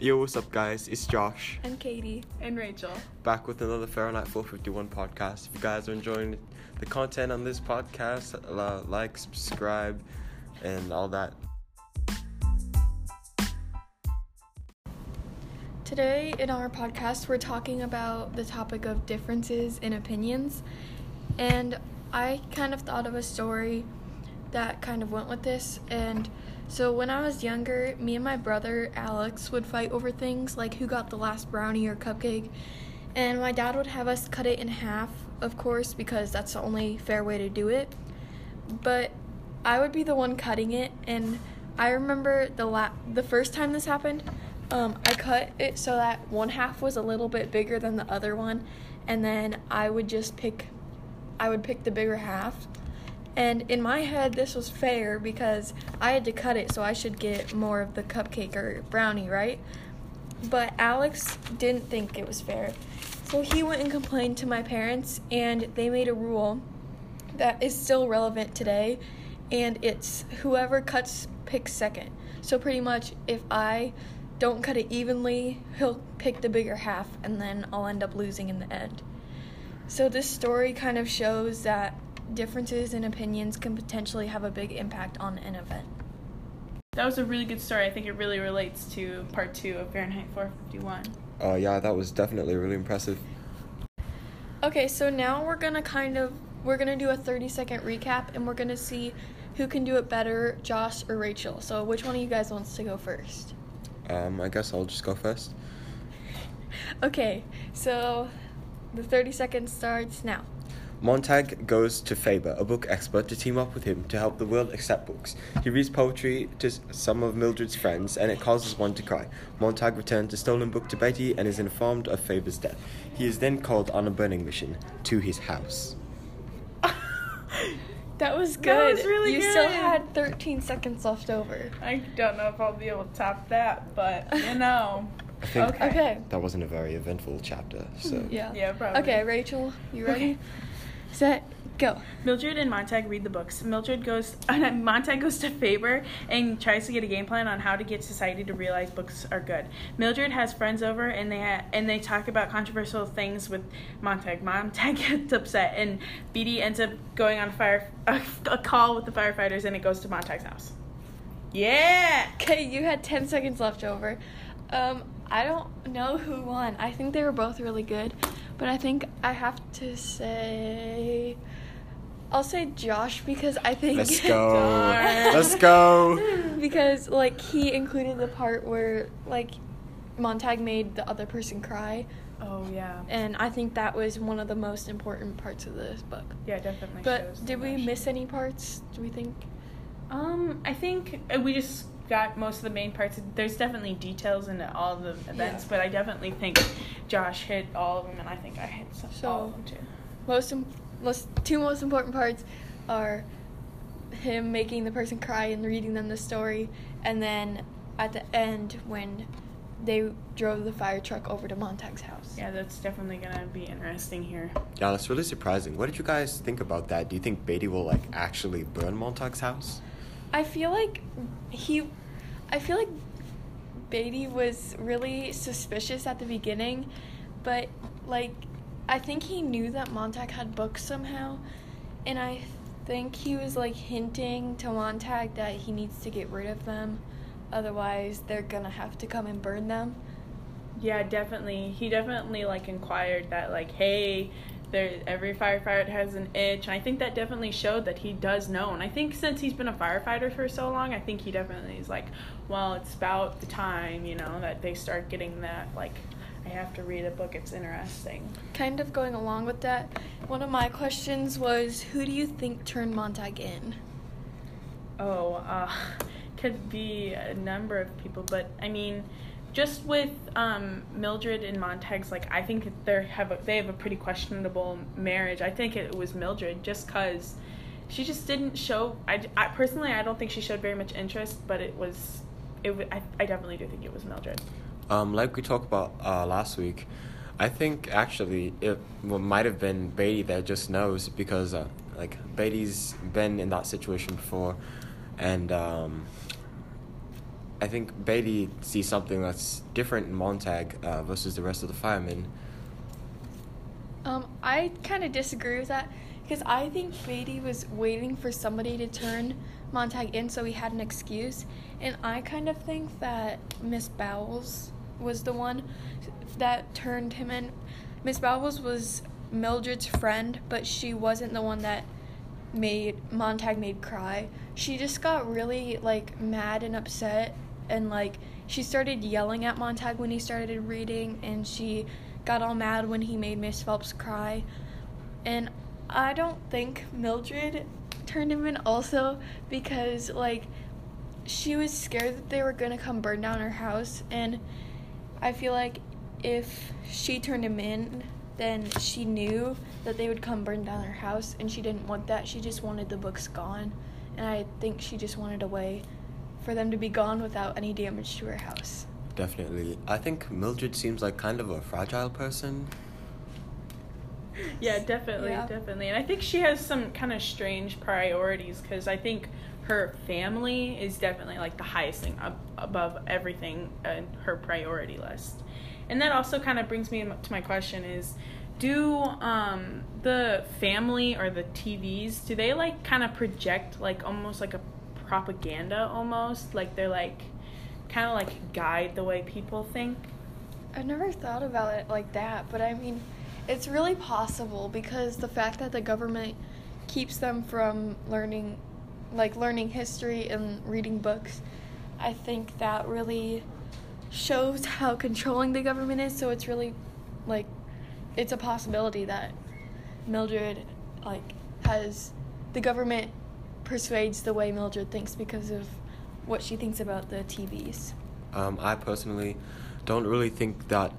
Yo, what's up, guys? It's Josh. And Katie. And Rachel. Back with another Fahrenheit 451 podcast. If you guys are enjoying the content on this podcast, like, subscribe, and all that. Today in our podcast, we're talking about the topic of differences in opinions. And I kind of thought of a story that kind of went with this. And so when I was younger, me and my brother Alex would fight over things like who got the last brownie or cupcake. And my dad would have us cut it in half, of course, because that's the only fair way to do it. But I would be the one cutting it, and I remember the first time this happened, I cut it so that one half was a little bit bigger than the other one, and then I would pick the bigger half. And in my head, this was fair because I had to cut it, so I should get more of the cupcake or brownie, right? But Alex didn't think it was fair. So he went and complained to my parents, and they made a rule that is still relevant today, and it's whoever picks second. So pretty much if I don't cut it evenly, he'll pick the bigger half, and then I'll end up losing in the end. So this story kind of shows that differences in opinions can potentially have a big impact on an event. That was a really good story. I think it really relates to part 2 of Fahrenheit 451. Yeah, that was definitely really impressive. Okay, so now we're gonna do a 30-second recap, and we're gonna see who can do it better, Josh or Rachel. So which one of you guys wants to go first? I guess I'll just go first. Okay, so the 30 seconds starts now. Montag goes to Faber, a book expert, to team up with him to help the world accept books. He reads poetry to some of Mildred's friends, and it causes one to cry. Montag returns the stolen book to Beatty and is informed of Faber's death. He is then called on a burning mission to his house. That was good. That was really good. You still had 13 seconds left over. I don't know if I'll be able to top that, but you know. I think Okay. that wasn't a very eventful chapter, so... Yeah, probably. Okay, Rachel, you ready? Set, go. Mildred and Montag read the books. Montag goes to Faber and tries to get a game plan on how to get society to realize books are good. Mildred has friends over, and they talk about controversial things with Montag. Montag gets upset, and Beatty ends up going on a call with the firefighters, and it goes to Montag's house. Yeah! Okay, you had 10 seconds left over. I don't know who won. I think they were both really good, but I think I have to say... I'll say Josh because I think... Let's go. Let's go. Because, he included the part where, Montag made the other person cry. Oh, yeah. And I think that was one of the most important parts of this book. Yeah, definitely. But did we miss any parts, do we think? I think we just got most of the main parts. There's definitely details in all the events, but I definitely think Josh hit all of them, and I think I hit all of them too. Two most important parts are him making the person cry and reading them the story, and then at the end when they drove the fire truck over to Montag's house. Yeah, that's definitely gonna be interesting here. Yeah, that's really surprising. What did you guys think about that? Do you think Beatty will, actually burn Montag's house? I feel like Beatty was really suspicious at the beginning, but, I think he knew that Montag had books somehow, and I think he was, hinting to Montag that he needs to get rid of them, otherwise they're gonna have to come and burn them. Yeah, definitely. He definitely, inquired that, hey, every firefighter has an itch, and I think that definitely showed that he does know. And I think since he's been a firefighter for so long, I think he definitely is well, it's about the time, that they start getting that, I have to read a book, it's interesting. Kind of going along with that, one of my questions was, who do you think turned Montag in? Could be a number of people, but, just with Mildred and Montag's, I think they have a pretty questionable marriage. I think it was Mildred, just because she just didn't show. I personally, I don't think she showed very much interest, but I definitely do think it was Mildred. Like we talked about last week, I think actually it might have been Beatty that just knows because Beatty's been in that situation before, and I think Beatty sees something that's different in Montag versus the rest of the firemen. I kind of disagree with that because I think Beatty was waiting for somebody to turn Montag in so he had an excuse, and I kind of think that Miss Bowles was the one that turned him in. Miss Bowles was Mildred's friend, but she wasn't the one that made Montag cry. She just got really mad and upset, and she started yelling at Montag when he started reading, and she got all mad when he made Miss Phelps cry. And I don't think Mildred turned him in also because she was scared that they were gonna come burn down her house, and I feel like if she turned him in, then she knew that they would come burn down her house, and she didn't want that. She just wanted the books gone, and I think she just wanted a way for them to be gone without any damage to her house. Definitely. I think Mildred seems like kind of a fragile person. Yeah, definitely. And I think she has some kind of strange priorities because I think her family is definitely the highest thing above everything in her priority list. And that also kind of brings me to my question is, do the family or the TVs, do they kind of project almost like a propaganda almost? They're kind of guide the way people think? I've never thought about it like that, but I mean, it's really possible because the fact that the government keeps them from learning history and reading books, I think that really shows how controlling the government is. So it's really it's a possibility that Mildred has the government persuades the way Mildred thinks because of what she thinks about the TVs. I personally don't really think that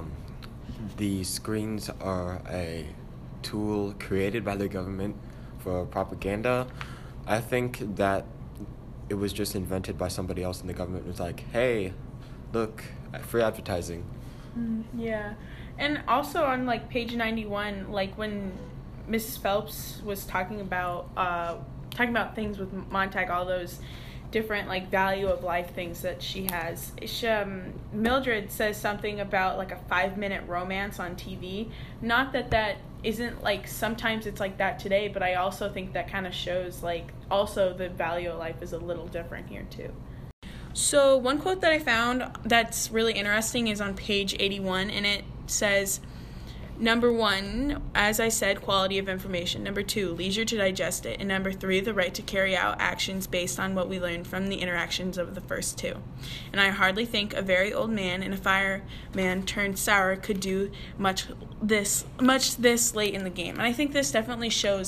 the screens are a tool created by the government for propaganda. I think that it was just invented by somebody else in the government. It was like, hey, look, free advertising. Yeah. And also on page 91, when Mrs. Phelps was talking about things with Montag, all those different value of life things that she has. Mildred says something about a 5-minute romance on TV. Not that isn't sometimes it's that today, but I also think that kind of shows also the value of life is a little different here too. So one quote that I found that's really interesting is on page 81, and it says, Number 1, as I said, quality of information. Number 2, leisure to digest it. And number 3, the right to carry out actions based on what we learned from the interactions of the first 2. And I hardly think a very old man and a fireman turned sour could do much this late in the game. And I think this definitely shows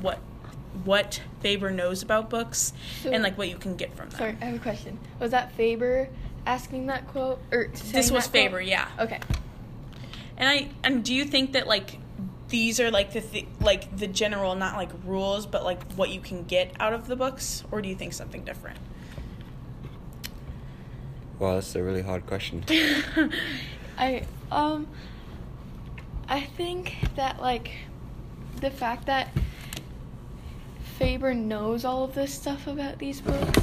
what Faber knows about books and what you can get from them. Sorry, I have a question. Was that Faber asking that quote or saying This was that Faber, quote? yeah. Okay. And do you think that these are the general, not rules, but what you can get out of the books, or do you think something different? Well, that's a really hard question. I think that the fact that Faber knows all of this stuff about these books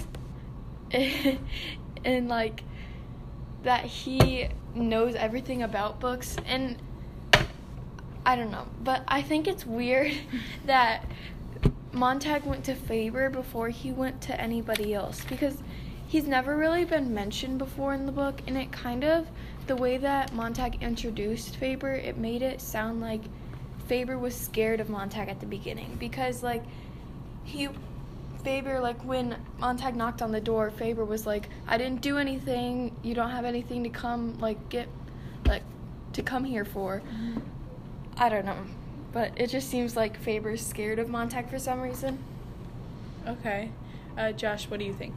and that he knows everything about books, and I don't know, but I think it's weird that Montag went to Faber before he went to anybody else, because he's never really been mentioned before in the book, and it kind of, the way that Montag introduced Faber, it made it sound like Faber was scared of Montag at the beginning, because Faber, when Montag knocked on the door, Faber was like, I didn't do anything, you don't have anything to come, to come here for. Mm-hmm. I don't know, but it just seems like Faber's scared of Montag for some reason. Okay. Josh, what do you think?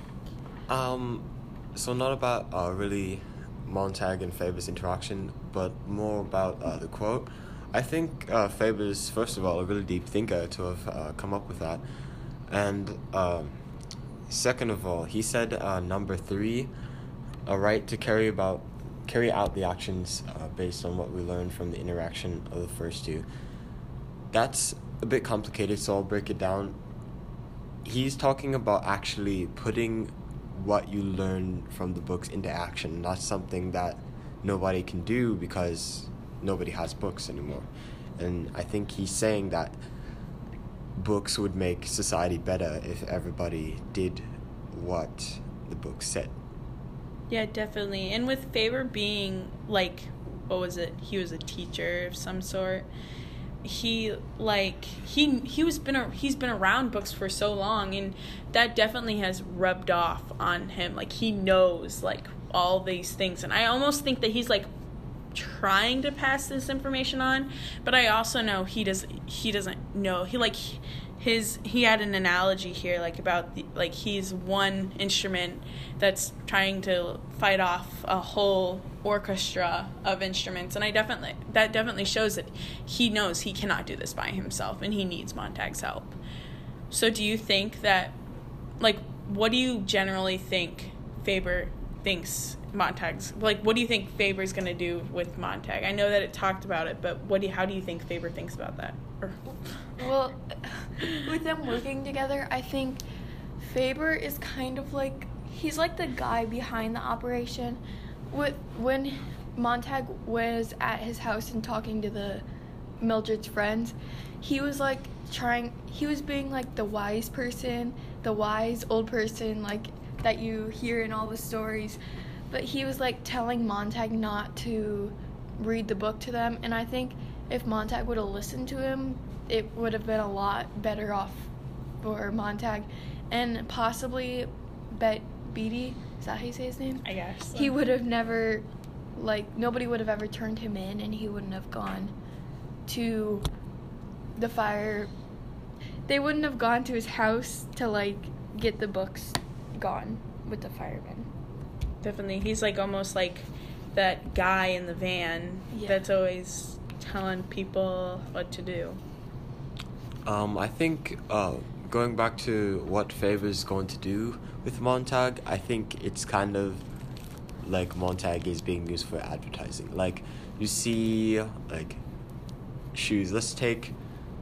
So not about really Montag and Faber's interaction, but more about the quote. I think Faber's, first of all, a really deep thinker to have come up with that. And second of all, he said number 3, a right to carry out the actions based on what we learned from the interaction of the first 2. That's a bit complicated, so I'll break it down. He's talking about actually putting what you learn from the books into action. That's something that nobody can do because nobody has books anymore. And I think he's saying that books would make society better if everybody did what the book said. Yeah, definitely. And with Faber being, like, what was it? He was a teacher of some sort. He's been around books for so long, and that definitely has rubbed off on him. Like, he knows, like, all these things. And I almost think that he's, like, trying to pass this information on, but I also know he doesn't know. He had an analogy here, like, about he's one instrument that's trying to fight off a whole orchestra of instruments, and that definitely shows that he knows he cannot do this by himself, and he needs Montag's help. So do you think that, like, what do you generally think Faber thinks Montag's, like, what do you think Faber's going to do with Montag? I know that it talked about it, but how do you think Faber thinks about that? Well, with them working together, I think Faber is kind of like, he's like the guy behind the operation. When Montag was at his house and talking to Mildred's friends, he was like he was being like the wise person, the wise old person, like, that you hear in all the stories. But he was like telling Montag not to read the book to them, and I think if Montag would have listened to him, it would have been a lot better off for Montag. And possibly Beatty, is that how you say his name? I guess. He would have never, like, nobody would have ever turned him in, and he wouldn't have gone to the fire. They wouldn't have gone to his house to, like, get the books gone with the firemen. Definitely. He's, like, almost like that guy in the van that's always telling people what to do. I think going back to what Faber's going to do with Montag, I think it's kind of like Montag is being used for advertising. Like, you see, like, shoes. Let's take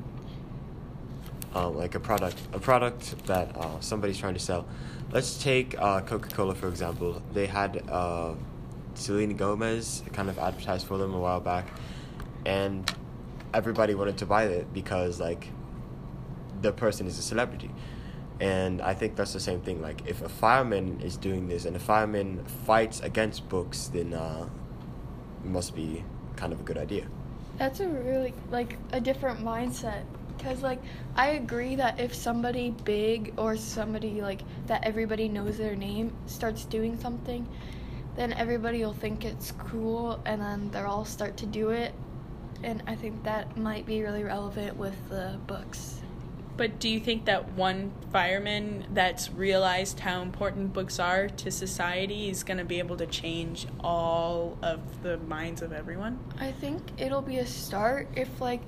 like a product that somebody's trying to sell. Let's take Coca-Cola, for example. They had Selena Gomez kind of advertised for them a while back, and everybody wanted to buy it because, like, the person is a celebrity. And I think that's the same thing. Like, if a fireman is doing this and a fireman fights against books, then it must be kind of a good idea. That's a really, like, a different mindset. Because, like, I agree that if somebody big or somebody, like, that everybody knows their name starts doing something, then everybody will think it's cool, and then they'll all start to do it. And I think that might be really relevant with the books. But do you think that one fireman that's realized how important books are to society is going to be able to change all of the minds of everyone? I think it'll be a start if, like,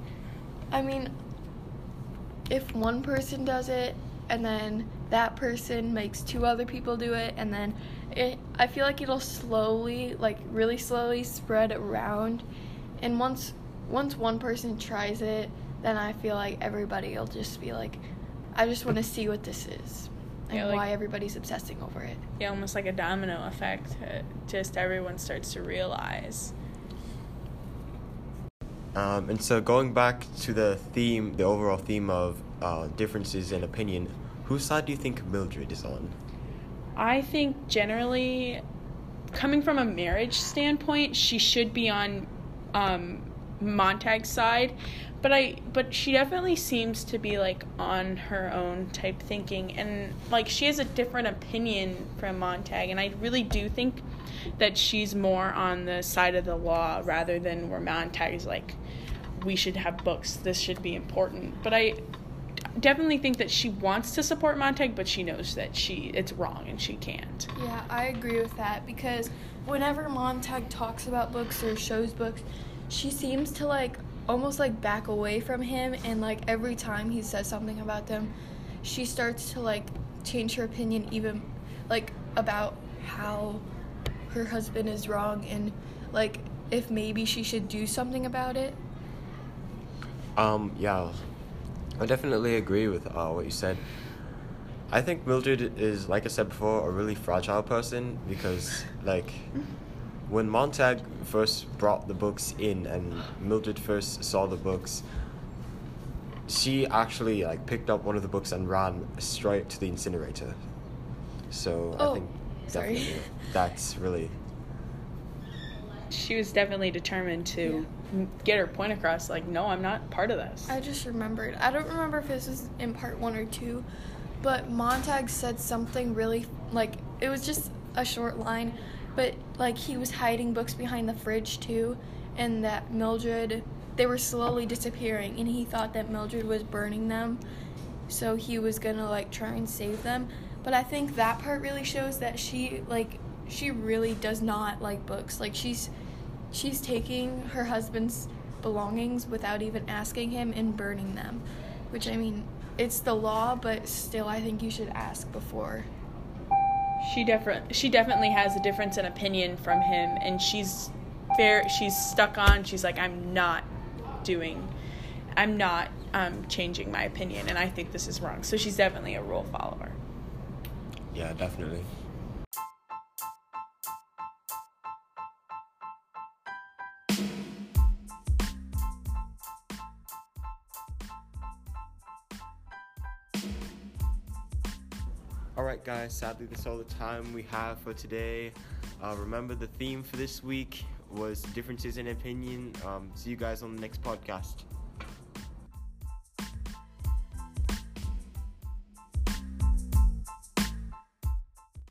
if one person does it, and then that person makes two other people do it, and then I feel like it'll slowly, like, really slowly spread around. And once one person tries it, then I feel like everybody will just be like, I just want to see what this is and why everybody's obsessing over it. Yeah, almost like a domino effect. Just everyone starts to realize. And so going back to the overall theme of differences in opinion, whose side do you think Mildred is on? I think generally, coming from a marriage standpoint, she should be on Montag's side, but she definitely seems to be, like, on her own type thinking, and, like, she has a different opinion from Montag, and I really do think that she's more on the side of the law rather than where Montag's like, we should have books, this should be important. But I definitely think that she wants to support Montag, but she knows that it's wrong and she can't. Yeah, I agree with that, because whenever Montag talks about books or shows books, she seems to, like, almost, like, back away from him, and, like, every time he says something about them, she starts to, like, change her opinion, even, like, about how her husband is wrong, and, like, if maybe she should do something about it. Yeah, I definitely agree with what you said. I think Mildred is, like I said before, a really fragile person because, like, when Montag first brought the books in and Mildred first saw the books, she actually, like, picked up one of the books and ran straight to the incinerator. So I think definitely that's really... She was definitely determined to get her point across, like, no, I'm not part of this. I just remembered. I don't remember if this was in part 1 or 2, but Montag said something really, like, it was just a short line, but, like, he was hiding books behind the fridge, too, and that Mildred, they were slowly disappearing, and he thought that Mildred was burning them, so he was gonna, like, try and save them. But I think that part really shows that she really does not like books. Like, she's taking her husband's belongings without even asking him and burning them, which, I mean, it's the law, but still I think you should ask before. She definitely has a difference in opinion from him, and she's stuck on, she's like, I'm not changing my opinion, and I think this is wrong. So she's definitely a rule follower. Yeah, definitely. Alright guys, sadly that's all the time we have for today. Remember the theme for this week was differences in opinion. See you guys on the next podcast.